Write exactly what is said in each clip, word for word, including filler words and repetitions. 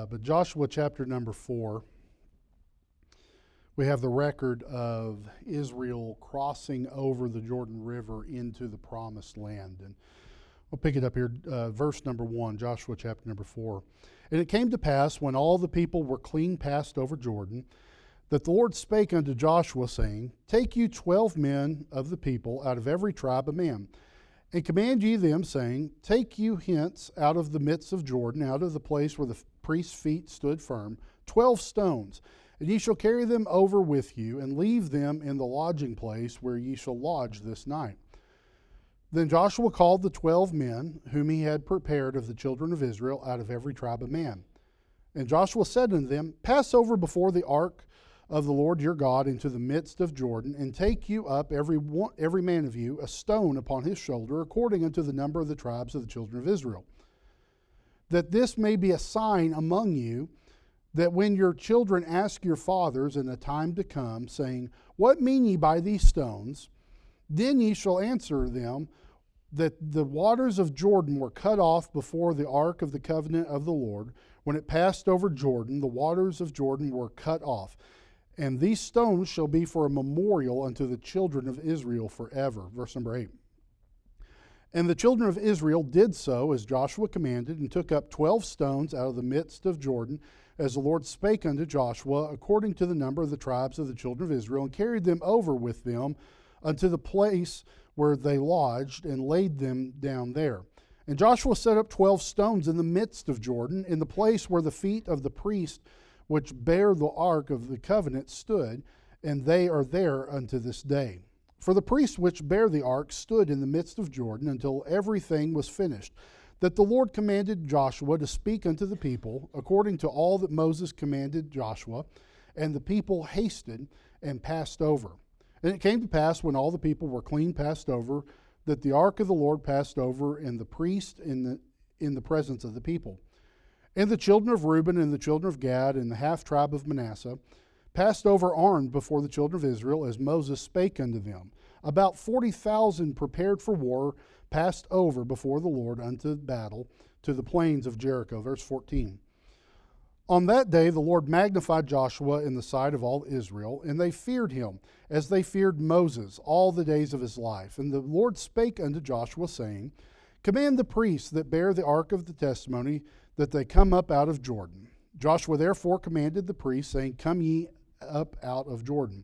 Uh, but Joshua chapter number four, we have the record of Israel crossing over the Jordan River into the promised land. And we'll pick it up here, uh, verse number one, Joshua chapter number four. And it came to pass, when all the people were clean passed over Jordan, that the Lord spake unto Joshua, saying, Take you twelve men of the people out of every tribe a man, and command ye them, saying, Take you hence out of the midst of Jordan, out of the place where the priest's feet stood firm, twelve stones, and ye shall carry them over with you, and leave them in the lodging place where ye shall lodge this night. Then Joshua called the twelve men whom he had prepared of the children of Israel out of every tribe of man. And Joshua said unto them, Pass over before the ark of the Lord your God into the midst of Jordan, and take you up every one, every man of you a stone upon his shoulder, according unto the number of the tribes of the children of Israel, that this may be a sign among you, that when your children ask your fathers in the time to come, saying, What mean ye by these stones? Then ye shall answer them, that the waters of Jordan were cut off before the ark of the covenant of the Lord. When it passed over Jordan, the waters of Jordan were cut off. And these stones shall be for a memorial unto the children of Israel forever. Verse number eight. And the children of Israel did so as Joshua commanded, and took up twelve stones out of the midst of Jordan, as the Lord spake unto Joshua, according to the number of the tribes of the children of Israel, and carried them over with them unto the place where they lodged, and laid them down there. And Joshua set up twelve stones in the midst of Jordan, in the place where the feet of the priest which bare the ark of the covenant stood, and they are there unto this day. For the priest which bare the ark stood in the midst of Jordan until everything was finished, that the Lord commanded Joshua to speak unto the people, according to all that Moses commanded Joshua, and the people hasted and passed over. And it came to pass, when all the people were clean passed over, that the ark of the Lord passed over, and the priest in the, in the presence of the people. And the children of Reuben and the children of Gad and the half tribe of Manasseh passed over armed before the children of Israel, as Moses spake unto them. About forty thousand prepared for war passed over before the Lord unto battle to the plains of Jericho. Verse fourteen. On that day the Lord magnified Joshua in the sight of all Israel, and they feared him, as they feared Moses, all the days of his life. And the Lord spake unto Joshua, saying, Command the priests that bear the ark of the testimony, that they come up out of Jordan. Joshua therefore commanded the priests, saying, Come ye up out of Jordan.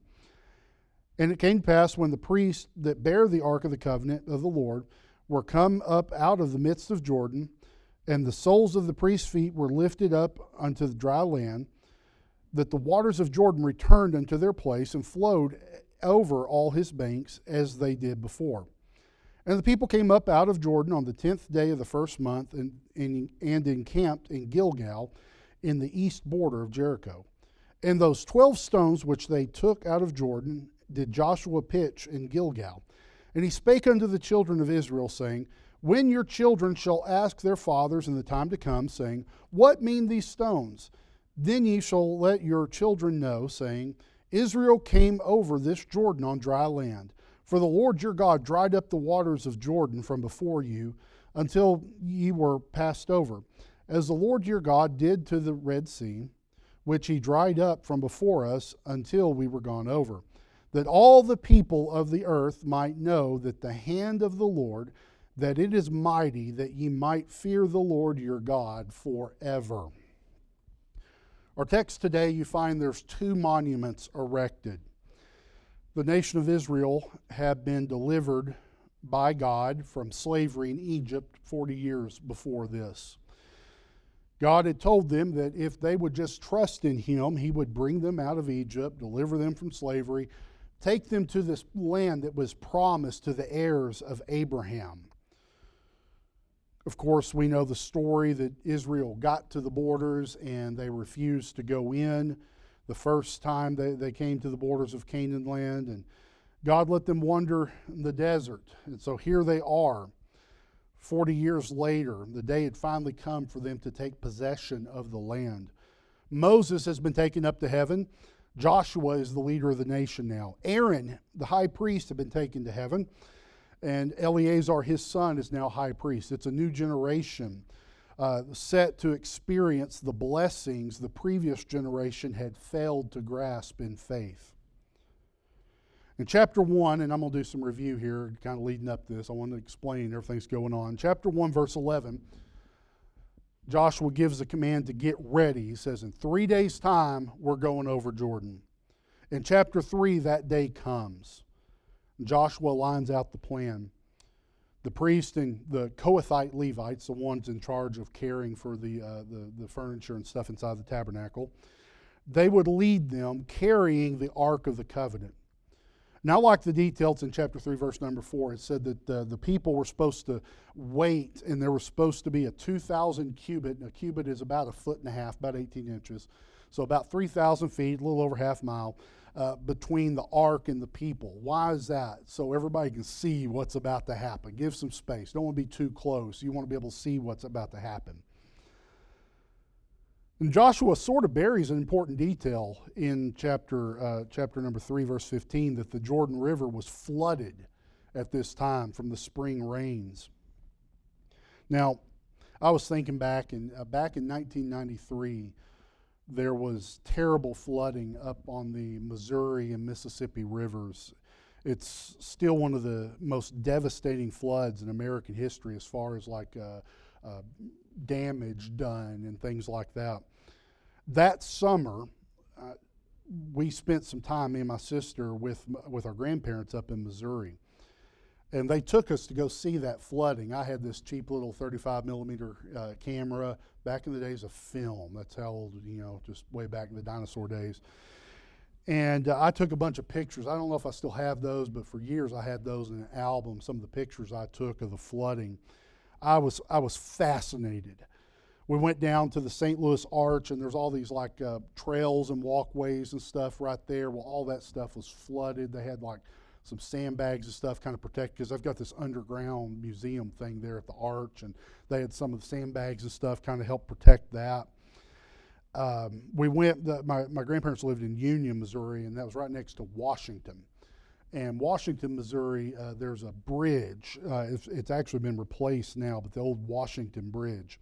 And it came to pass, when the priests that bear the ark of the covenant of the Lord were come up out of the midst of Jordan, and the soles of the priests' feet were lifted up unto the dry land, that the waters of Jordan returned unto their place, and flowed over all his banks, as they did before. And the people came up out of Jordan on the tenth day of the first month, and, and, and encamped in Gilgal, in the east border of Jericho. And those twelve stones which they took out of Jordan did Joshua pitch in Gilgal. And he spake unto the children of Israel, saying, When your children shall ask their fathers in the time to come, saying, What mean these stones? Then ye shall let your children know, saying, Israel came over this Jordan on dry land. For the Lord your God dried up the waters of Jordan from before you, until ye were passed over, as the Lord your God did to the Red Sea, which he dried up from before us until we were gone over, that all the people of the earth might know that the hand of the Lord, that it is mighty, that ye might fear the Lord your God forever. Our text today, you find there's two monuments erected. The nation of Israel had been delivered by God from slavery in Egypt forty years before this. God had told them that if they would just trust in Him, He would bring them out of Egypt, deliver them from slavery, take them to this land that was promised to the heirs of Abraham. Of course, we know the story that Israel got to the borders and they refused to go in the first time they, they came to the borders of Canaan land, and God let them wander in the desert. And so here they are, forty years later. The day had finally come for them to take possession of the land. Moses has been taken up to heaven. Joshua is the leader of the nation now. Aaron, the high priest, had been taken to heaven. And Eleazar, his son, is now high priest. It's a new generation uh, set to experience the blessings the previous generation had failed to grasp in faith. In chapter one, and I'm going to do some review here, kind of leading up to this. I want to explain everything's going on. Chapter one, verse eleven, Joshua gives the command to get ready. He says, in three days' time, we're going over Jordan. In chapter three, that day comes. Joshua lines out the plan. The priest and the Kohathite Levites, the ones in charge of caring for the, uh, the, the furniture and stuff inside the tabernacle, they would lead them carrying the Ark of the Covenant. Now, like the details in chapter three, verse number four, it said that uh, the people were supposed to wait, and there was supposed to be a two thousand cubit, and a cubit is about a foot and a half, about eighteen inches, so about three thousand feet, a little over half mile, uh, between the ark and the people. Why is that? So everybody can see what's about to happen. Give some space. Don't want to be too close. You want to be able to see what's about to happen. And Joshua sort of buries an important detail in chapter uh, chapter number three, verse fifteen, that the Jordan River was flooded at this time from the spring rains. Now, I was thinking back, in, uh, back in nineteen ninety-three, there was terrible flooding up on the Missouri and Mississippi rivers. It's still one of the most devastating floods in American history as far as like uh, uh, damage done and things like that. That summer, uh, we spent some time, me and my sister, with with our grandparents up in Missouri. And they took us to go see that flooding. I had this cheap little thirty-five millimeter uh, camera back in the days of film. That's how old, you know, just way back in the dinosaur days. And uh, I took a bunch of pictures. I don't know if I still have those, but for years I had those in an album, some of the pictures I took of the flooding. I was I was fascinated. We went down to the Saint Louis Arch, and there's all these like uh, trails and walkways and stuff right there. Well, all that stuff was flooded. They had like some sandbags and stuff kind of protect, because I've got this underground museum thing there at the Arch, and they had some of the sandbags and stuff kind of help protect that. Um, we went, the, my, my grandparents lived in Union, Missouri, and that was right next to Washington. And Washington, Missouri, uh, there's a bridge. Uh, it's, it's actually been replaced now, but the old Washington Bridge.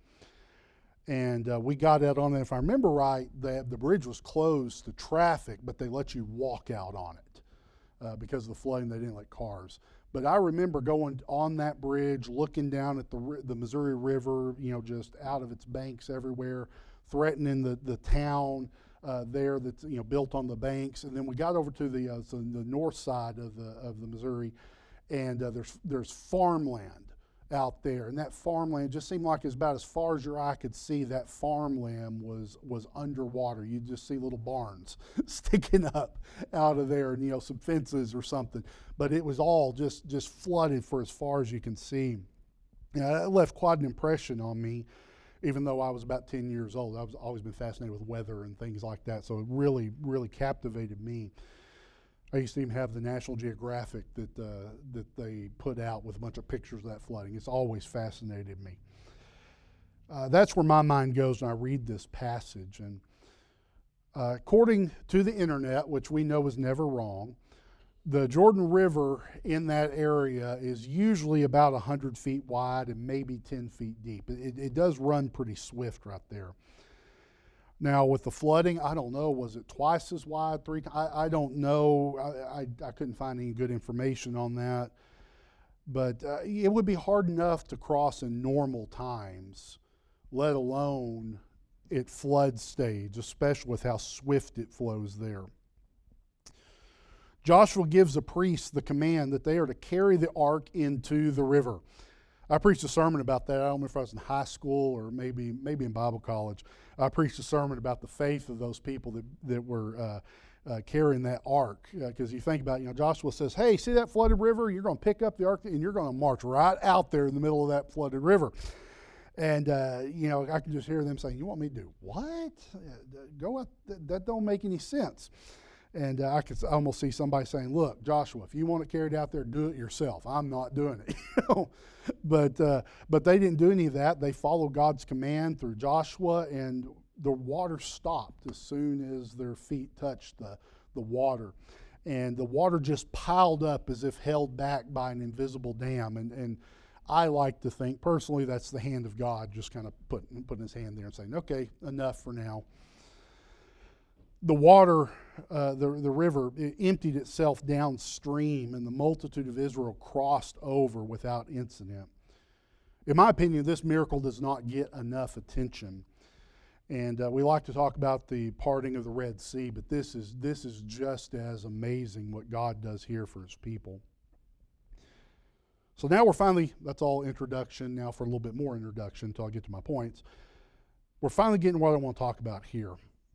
And uh, we got out on it. If I remember right, the, the bridge was closed to traffic, but they let you walk out on it uh, because of the flooding. They didn't let cars. But I remember going on that bridge, looking down at the the Missouri River, you know, just out of its banks everywhere, threatening the the town uh, there that's, you know, built on the banks. And then we got over to the uh, so the north side of the of the Missouri, and uh, there's there's farmland out there, and that farmland just seemed like it's about as far as your eye could see. That farmland was was underwater. You just see little barns sticking up out of there, and, you know, some fences or something. But it was all just just flooded for as far as you can see. Now, it left quite an impression on me, even though I was about ten years old. I've always been fascinated with weather and things like that, so it really, really captivated me. I used to even have the National Geographic that uh, that they put out with a bunch of pictures of that flooding. It's always fascinated me. Uh, that's where my mind goes when I read this passage. And uh, according to the internet, which we know is never wrong, the Jordan River in that area is usually about one hundred feet wide and maybe ten feet deep. It, it does run pretty swift right there. Now, with the flooding, I don't know, was it twice as wide, three times? I, I don't know. I, I, I couldn't find any good information on that. But uh, it would be hard enough to cross in normal times, let alone at flood stage, especially with how swift it flows there. Joshua gives the priests the command that they are to carry the ark into the river. I preached a sermon about that. I don't remember if I was in high school or maybe maybe in Bible college. I preached a sermon about the faith of those people that, that were uh, uh, carrying that ark. Because uh, you think about it, you know, Joshua says, hey, see that flooded river? You're going to pick up the ark and you're going to march right out there in the middle of that flooded river. And, uh, you know, I can just hear them saying, you want me to do what? Go out, that, that don't make any sense. And uh, I could almost see somebody saying, look, Joshua, if you want it carried out there, do it yourself. I'm not doing it. You know? But uh, but they didn't do any of that. They followed God's command through Joshua, and the water stopped as soon as their feet touched the, the water. And the water just piled up as if held back by an invisible dam. And, and I like to think, personally, that's the hand of God just kind of putting, putting his hand there and saying, okay, enough for now. The water, uh, the, the river, it emptied itself downstream, and the multitude of Israel crossed over without incident. In my opinion, this miracle does not get enough attention. And uh, we like to talk about the parting of the Red Sea, but this is, this is just as amazing what God does here for his people. So now we're finally, that's all introduction. Now for a little bit more introduction until I get to my points. We're finally getting what I want to talk about here.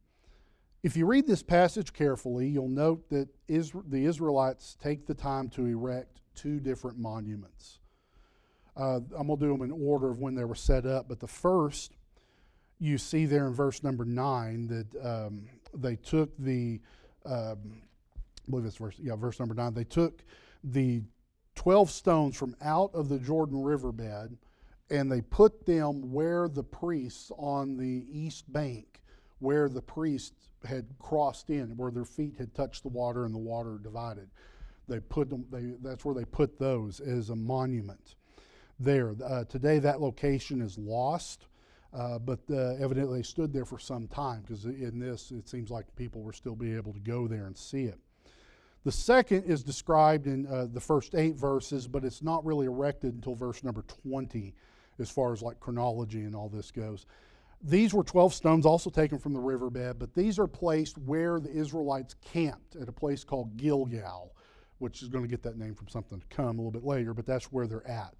If you read this passage carefully, you'll note that Isra- the Israelites take the time to erect two different monuments. Uh, I'm going to do them in order of when they were set up, but the first, you see there in verse number nine that um, they took the, um, I believe it's verse, yeah, verse number nine, they took the twelve stones from out of the Jordan riverbed and they put them where the priests on the east bank, where the priests had crossed in, where their feet had touched the water and the water divided. They put them, they, that's where they put those as a monument there. Uh, today that location is lost, uh, but uh, evidently they stood there for some time, because in this it seems like people were still be able to go there and see it. The second is described in uh, the first eight verses, but it's not really erected until verse number twenty as far as like chronology and all this goes. These were twelve stones also taken from the riverbed, but these are placed where the Israelites camped at a place called Gilgal, which is going to get that name from something to come a little bit later, but that's where they're at.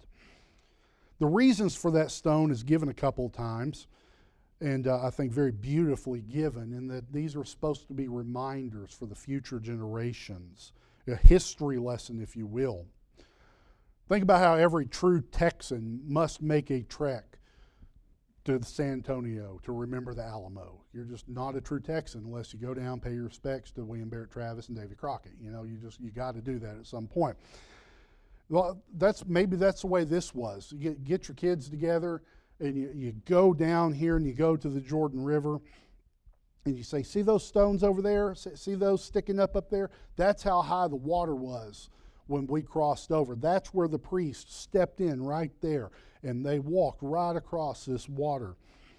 The reasons for that stone is given a couple of times, and uh, I think very beautifully given, in that these are supposed to be reminders for the future generations, a history lesson, if you will. Think about how every true Texan must make a trek to San Antonio to remember the Alamo. You're just not a true Texan unless you go down, pay your respects to William Barrett Travis and Davy Crockett. You know, you just you got to do that at some point. Well, that's maybe that's the way this was. You get, get your kids together and you, you go down here and you go to the Jordan River and you say, see those stones over there? See those sticking up up there? That's how high the water was when we crossed over. That's where the priests stepped in right there, and they walked right across this water.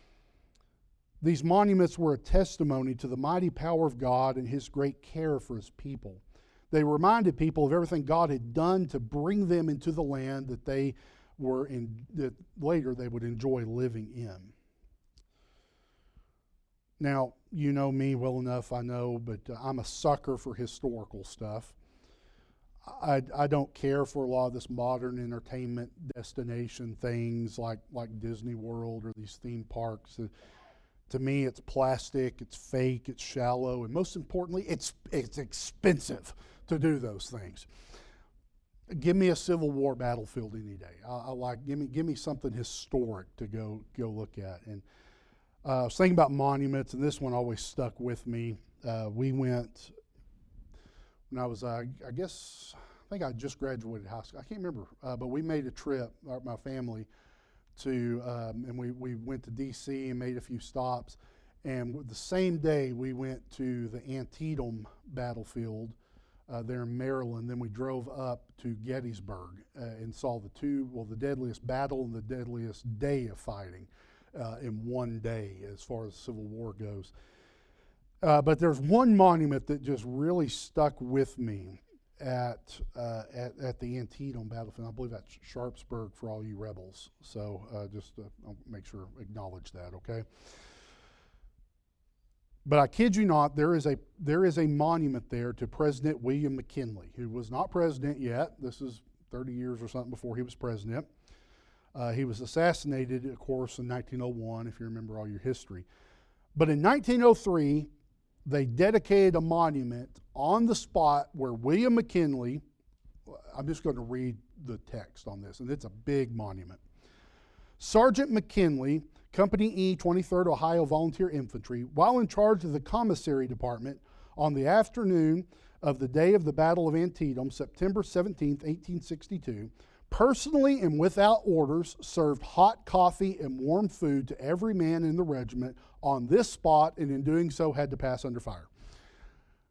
These monuments were a testimony to the mighty power of God and his great care for his people. They reminded people of everything God had done to bring them into the land that they were in, that later they would enjoy living in. Now, you know me well enough, I know, but uh, I'm a sucker for historical stuff. I, I don't care for a lot of this modern entertainment destination things like, like Disney World or these theme parks. Uh, to me, it's plastic, it's fake, it's shallow, and most importantly, it's it's expensive to do those things. Give me a Civil War battlefield any day. I, I like give me give me something historic to go go look at. And uh, I was thinking about monuments, and this one always stuck with me. Uh, we went. When I was, uh, I guess, I think I just graduated high school. I can't remember, uh, but we made a trip, uh, my family, to, um, and we, we went to D C and made a few stops. And the same day we went to the Antietam battlefield uh, there in Maryland. Then we drove up to Gettysburg uh, and saw the two, well, the deadliest battle and the deadliest day of fighting uh, in one day as far as the Civil War goes. Uh, but there's one monument that just really stuck with me at, uh, at at the Antietam battlefield. I believe that's Sharpsburg for all you rebels. So uh, just uh, I'll make sure acknowledge that, okay? But I kid you not, there is a there is a monument there to President William McKinley, who was not president yet. This is thirty years or something before he was president. Uh, he was assassinated, of course, in nineteen oh one, if you remember all your history. But in nineteen oh three, they dedicated a monument on the spot where William McKinley, I'm just going to read the text on this, and it's a big monument. Sergeant McKinley, Company E, twenty-third Ohio Volunteer Infantry, while in charge of the commissary department on the afternoon of the day of the Battle of Antietam, September seventeenth, eighteen sixty-two, personally and without orders served hot coffee and warm food to every man in the regiment on this spot, and in doing so had to pass under fire.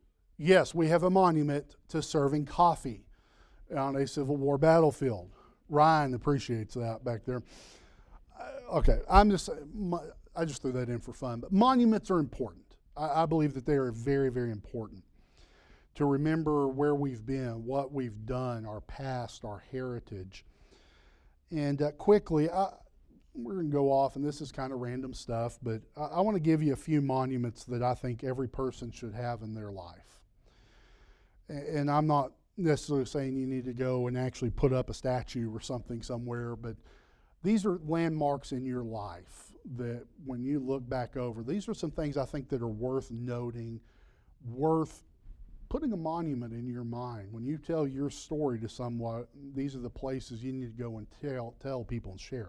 Yes, we have a monument to serving coffee on a Civil War battlefield. Ryan appreciates that back there. Uh, okay, I'm just I just threw that in for fun. But monuments are important. I, I believe that they are very, very important to remember where we've been, what we've done, our past, our heritage. And uh, quickly, I, we're going to go off, and this is kind of random stuff, but I, I want to give you a few monuments that I think every person should have in their life. And, and I'm not necessarily saying you need to go and actually put up a statue or something somewhere, but these are landmarks in your life that when you look back over, these are some things I think that are worth noting, worth putting a monument in your mind. When you tell your story to someone, these are the places you need to go and tell tell people and share.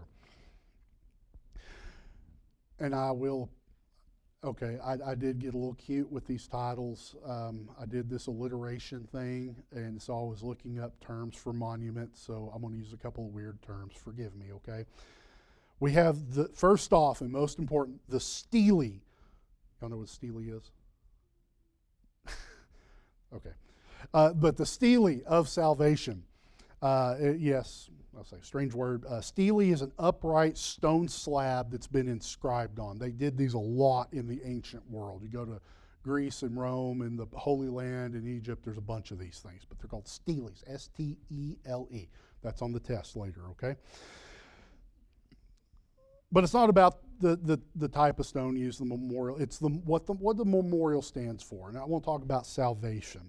And I will, okay, I, I did get a little cute with these titles. Um, I did this alliteration thing, and so I was looking up terms for monuments, so I'm going to use a couple of weird terms. Forgive me, okay? We have, the first off, and most important, the stele. Y'all know what stele is? Okay. Uh, but the stele of salvation. Uh, it, yes, I'll say strange word. Uh, stele is an upright stone slab that's been inscribed on. They did these a lot in the ancient world. You go to Greece and Rome and the Holy Land and Egypt, there's a bunch of these things, but they're called steles, S T E L E. That's on the test later, okay? But it's not about the, the, the type of stone used in the memorial. It's the, what, the, what the memorial stands for. And I want to talk about salvation.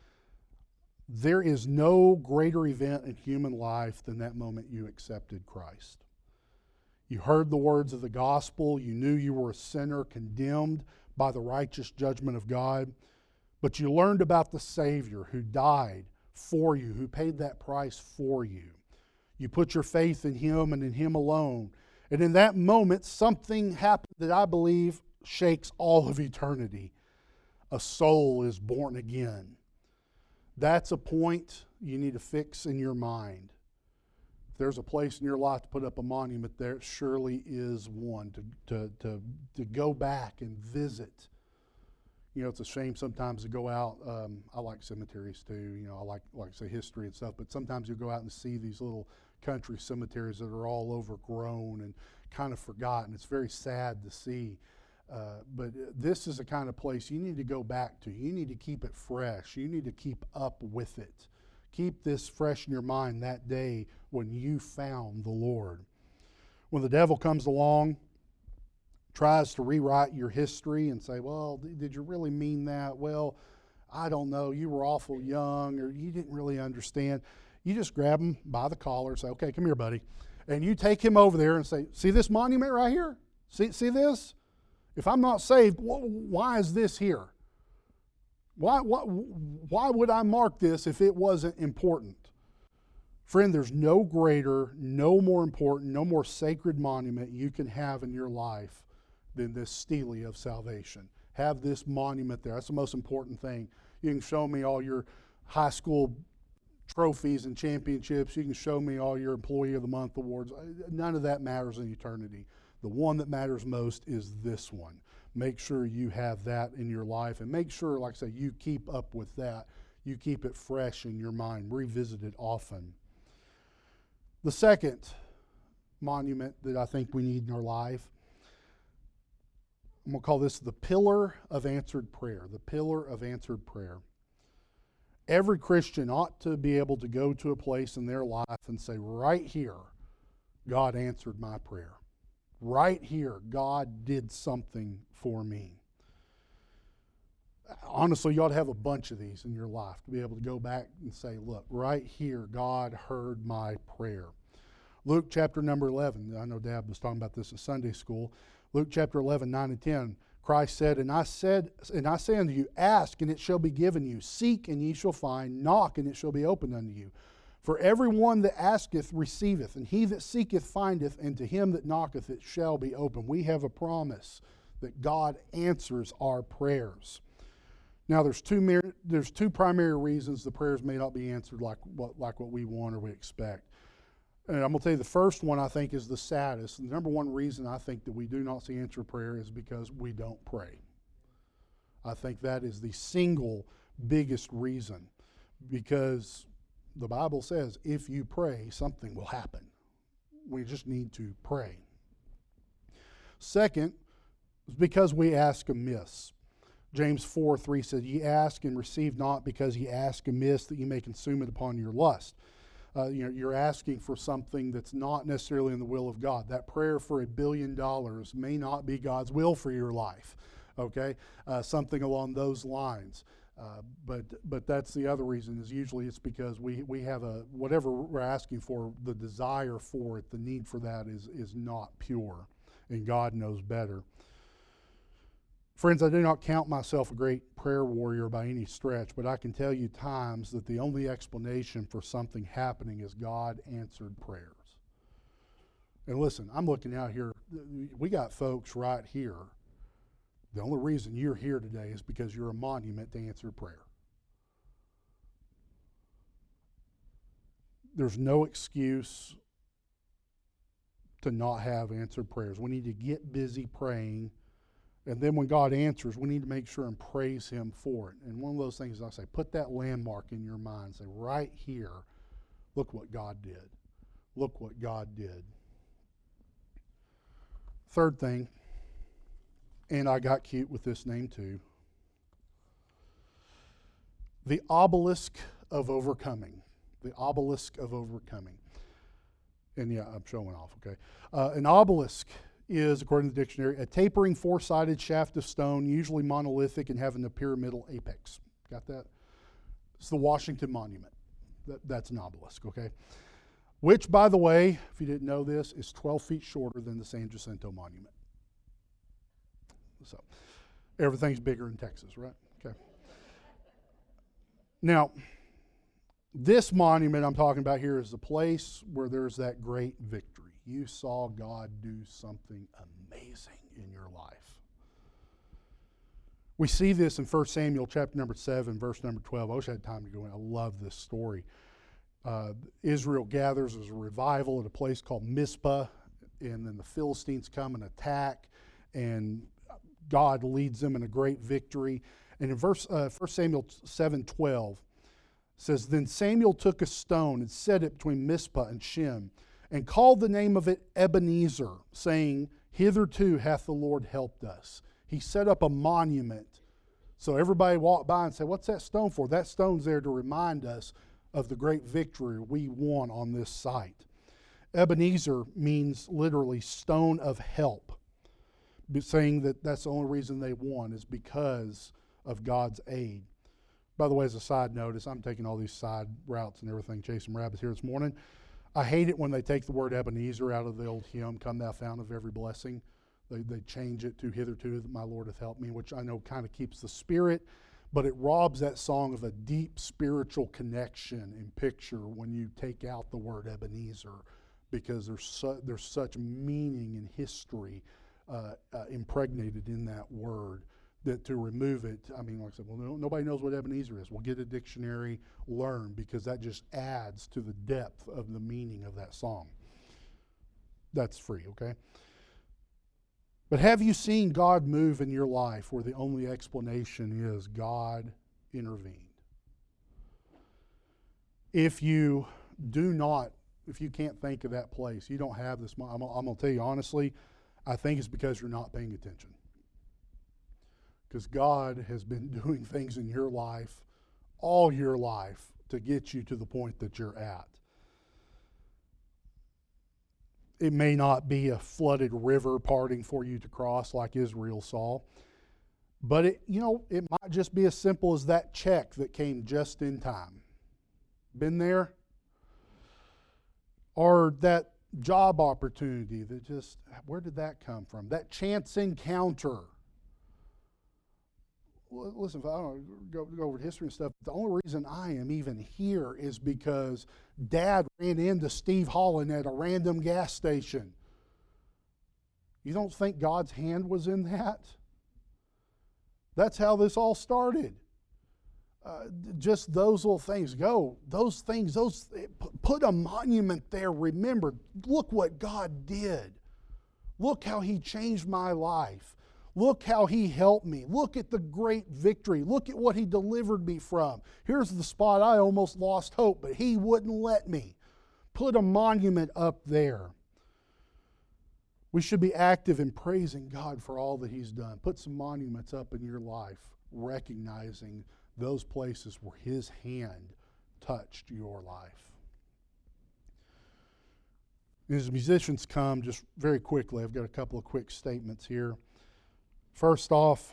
There is no greater event in human life than that moment you accepted Christ. You heard the words of the gospel. You knew you were a sinner condemned by the righteous judgment of God. But you learned about the Savior who died for you, who paid that price for you. You put your faith in Him and in Him alone. And in that moment, something happened that I believe shakes all of eternity. A soul is born again. That's a point you need to fix in your mind. If there's a place in your life to put up a monument, there surely is one to, to, to, to go back and visit. You know, it's a shame sometimes to go out. Um, I like cemeteries too. You know, I like, like say, history and stuff. But sometimes you go out and see these little country cemeteries that are all overgrown and kind of forgotten. It's very sad to see. Uh, but this is the kind of place you need to go back to. You need to keep it fresh. You need to keep up with it. Keep this fresh in your mind that day when you found the Lord. When the devil comes along, tries to rewrite your history and say, well, did you really mean that? Well, I don't know. You were awful young, or you didn't really understand. You just grab him by the collar and say, okay, come here, buddy. And you take him over there and say, see this monument right here? See, see this? If I'm not saved, why is this here? Why, why, why would I mark this if it wasn't important? Friend, there's no greater, no more important, no more sacred monument you can have in your life than this stele of salvation. Have this monument there. That's the most important thing. You can show me all your high school trophies and championships. You can show me all your Employee of the Month awards. None of that matters in eternity. The one that matters most is this one. Make sure you have that in your life, and make sure, like I say, you keep up with that. You keep it fresh in your mind. Revisit it often. The second monument that I think we need in our life, I'm going to call this the pillar of answered prayer. The pillar of answered prayer. Every Christian ought to be able to go to a place in their life and say, right here, God answered my prayer. Right here, God did something for me. Honestly, you ought to have a bunch of these in your life to be able to go back and say, look, right here, God heard my prayer. Luke chapter number eleven, I know Dad was talking about this in Sunday school. Luke chapter eleven, nine and ten, Christ said, And I said, and I say unto you, ask, and it shall be given you. Seek, and ye shall find. Knock, and it shall be opened unto you. For every one that asketh receiveth, and he that seeketh findeth, and to him that knocketh it shall be opened. We have a promise that God answers our prayers. Now, there's two mer- there's two primary reasons the prayers may not be answered like what like what we want or we expect. And I'm going to tell you the first one I think is the saddest. The number one reason I think that we do not see answered prayer is because we don't pray. I think that is the single biggest reason, because the Bible says if you pray, something will happen. We just need to pray. Second, is because we ask amiss. James four three says, ye ask and receive not because ye ask amiss, that ye may consume it upon your lust. Uh, you know, you're asking for something that's not necessarily in the will of God. That prayer for a billion dollars may not be God's will for your life, okay? Uh, something along those lines. Uh, but but that's the other reason, is usually it's because we, we have a, whatever we're asking for, the desire for it, the need for that is, is not pure, and God knows better. Friends, I do not count myself a great prayer warrior by any stretch, but I can tell you times that the only explanation for something happening is God answered prayers. And listen, I'm looking out here, we got folks right here. The only reason you're here today is because you're a monument to answered prayer. There's no excuse to not have answered prayers. We need to get busy praying. And then when God answers, we need to make sure and praise Him for it. And one of those things I say, put that landmark in your mind. Say, right here, look what God did. Look what God did. Third thing, and I got cute with this name too, the obelisk of overcoming. The obelisk of overcoming. And yeah, I'm showing off, okay. Uh, an obelisk is, according to the dictionary, a tapering four-sided shaft of stone, usually monolithic and having a pyramidal apex. Got that? It's the Washington Monument. That, that's an obelisk, okay? Which, by the way, if you didn't know this, is twelve feet shorter than the San Jacinto Monument. So, everything's bigger in Texas, right? Okay. Now, this monument I'm talking about here is the place where there's that great victory. You saw God do something amazing in your life. We see this in First Samuel chapter number seven, verse number twelve. I wish I had time to go in. I love this story. Uh, Israel gathers as a revival at a place called Mizpah, and then the Philistines come and attack, and God leads them in a great victory. And in verse uh, First Samuel seven twelve, it says, then Samuel took a stone and set it between Mizpah and Shem, and called the name of it Ebenezer, saying, hitherto hath the Lord helped us. He set up a monument. So everybody walked by and said, what's that stone for? That stone's there to remind us of the great victory we won on this site. Ebenezer means literally stone of help, saying that that's the only reason they won is because of God's aid. By the way, as a side note, as I'm taking all these side routes and everything, chasing rabbits here this morning, I hate it when they take the word Ebenezer out of the old hymn, Come Thou Fount of Every Blessing. They, they change it to Hitherto that my Lord hath helped me, which I know kind of keeps the spirit, but it robs that song of a deep spiritual connection and picture when you take out the word Ebenezer, because there's, su- there's such meaning and history uh, uh, impregnated in that word. That to remove it, I mean, like I said, well, no, nobody knows what Ebenezer is. We'll get a dictionary, learn, because that just adds to the depth of the meaning of that song. That's free, okay? But have you seen God move in your life where the only explanation is God intervened? If you do not, if you can't think of that place, you don't have this, I'm, I'm going to tell you honestly, I think it's because you're not paying attention. Because God has been doing things in your life, all your life, to get you to the point that you're at. It may not be a flooded river parting for you to cross like Israel saw, but it, you know, it might just be as simple as that check that came just in time. Been there? Or that job opportunity that just, where did that come from? That chance encounter. Listen, I don't go, go over history and stuff, but the only reason I am even here is because Dad ran into Steve Holland at a random gas station. You don't think God's hand was in that? That's how this all started. Uh, just those little things. Go, those things, those put a monument there. Remember, look what God did. Look how He changed my life. Look how He helped me. Look at the great victory. Look at what He delivered me from. Here's the spot I almost lost hope, but He wouldn't let me. Put a monument up there. We should be active in praising God for all that He's done. Put some monuments up in your life, recognizing those places where His hand touched your life. As musicians come, just very quickly, I've got a couple of quick statements here. First off,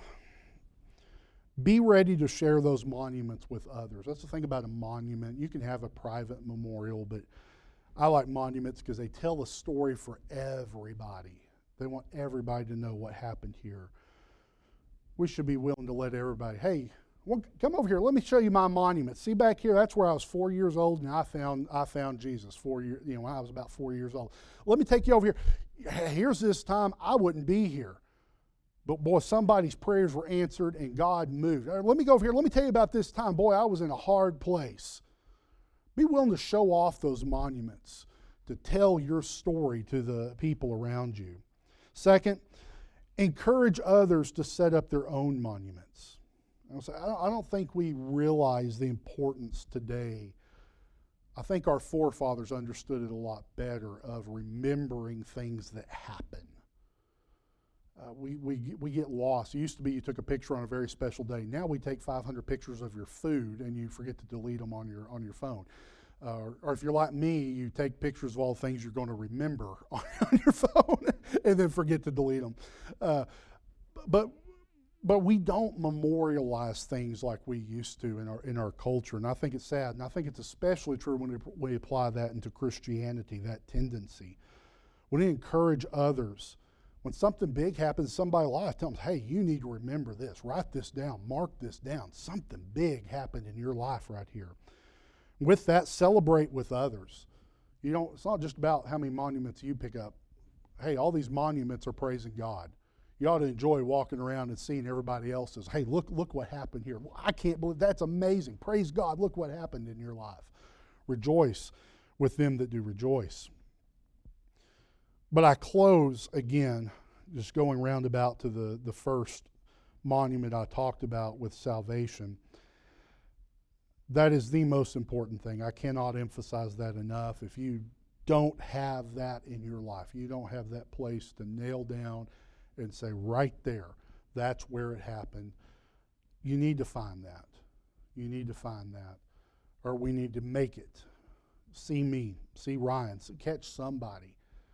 be ready to share those monuments with others. That's the thing about a monument. You can have a private memorial, but I like monuments because they tell a story for everybody. They want everybody to know what happened here. We should be willing to let everybody, hey, well, come over here. Let me show you my monument. See back here, that's where I was four years old and I found I found Jesus four years, you know, when I was about four years old. Let me take you over here. Here's this time I wouldn't be here. But boy, somebody's prayers were answered and God moved. Let me go over here. Let me tell you about this time. Boy, I was in a hard place. Be willing to show off those monuments, to tell your story to the people around you. Second, encourage others to set up their own monuments. I don't think we realize the importance today. I think our forefathers understood it a lot better of remembering things that happen. Uh, we, we, we get lost. It used to be you took a picture on a very special day. Now we take five hundred pictures of your food and you forget to delete them on your on your phone. Uh, or, or if you're like me, you take pictures of all the things you're going to remember on, on your phone and then forget to delete them. Uh, but but we don't memorialize things like we used to in our in our culture, and I think it's sad. And I think it's especially true when we, we apply that into Christianity, that tendency. We need to encourage others. When something big happens in somebody's life, tell them, hey, you need to remember this. Write this down. Mark this down. Something big happened in your life right here. With that, celebrate with others. You know, it's not just about how many monuments you pick up. Hey, all these monuments are praising God. You ought to enjoy walking around and seeing everybody else's. Hey, look, look what happened here. I can't believe that's amazing. Praise God. Look what happened in your life. Rejoice with them that do rejoice. But I close again, just going roundabout to the, the first monument I talked about with salvation. That is the most important thing. I cannot emphasize that enough. If you don't have that in your life, you don't have that place to nail down and say, right there, that's where it happened, you need to find that. You need to find that. Or we need to make it. See me, see Ryan, catch somebody.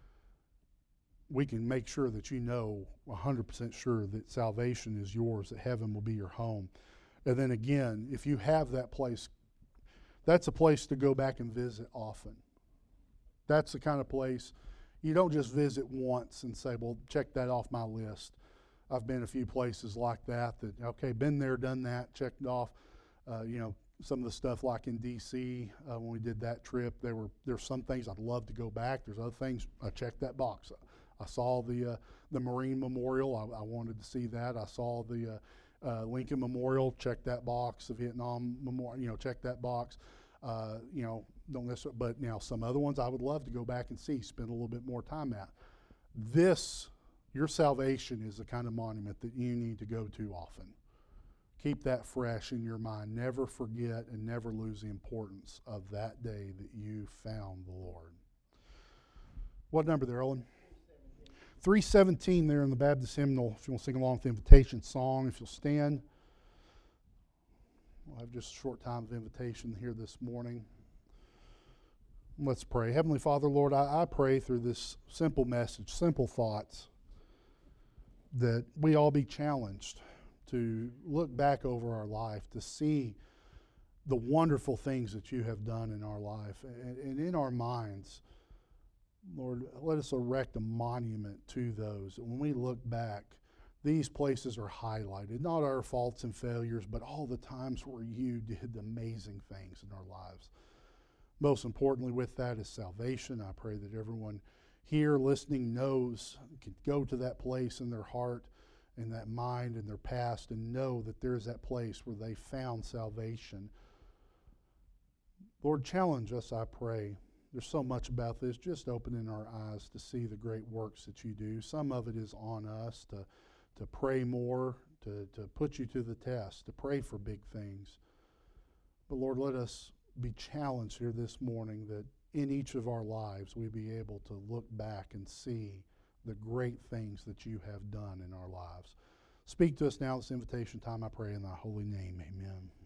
We can make sure that you know one hundred percent sure that salvation is yours, that heaven will be your home. And then again, if you have that place, that's a place to go back and visit often. That's the kind of place you don't just visit once and say, well, check that off my list. I've been a few places like that that, okay, been there, done that, checked it off. Uh, you know, some of the stuff like in D C uh, when we did that trip, there were there's some things I'd love to go back. There's other things, I checked that box. I saw the uh, the Marine Memorial. I, I wanted to see that. I saw the uh, uh, Lincoln Memorial. Check that box. The Vietnam Memorial. You know, check that box. Uh, you know, don't necessarily. But now some other ones I would love to go back and see. Spend a little bit more time at. This, your salvation, is the kind of monument that you need to go to often. Keep that fresh in your mind. Never forget and never lose the importance of that day that you found the Lord. What number there, Owen? three seventeen there in the Baptist hymnal, if you want to sing along with the invitation song, if you'll stand. We'll have just a short time of invitation here this morning. Let's pray. Heavenly Father, Lord, I, I pray through this simple message, simple thoughts, that we all be challenged to look back over our life, to see the wonderful things that you have done in our life, and, and in our minds. Lord, let us erect a monument to those. And when we look back, these places are highlighted, not our faults and failures, but all the times where you did amazing things in our lives. Most importantly with that is salvation. I pray that everyone here listening knows, can go to that place in their heart, in that mind, in their past, and know that there's that place where they found salvation. Lord, challenge us, I pray. There's so much about this, just opening our eyes to see the great works that you do. Some of it is on us to, to pray more, to, to put you to the test, to pray for big things. But Lord, let us be challenged here this morning that in each of our lives we be able to look back and see the great things that you have done in our lives. Speak to us now. This invitation time, I pray in thy holy name. Amen.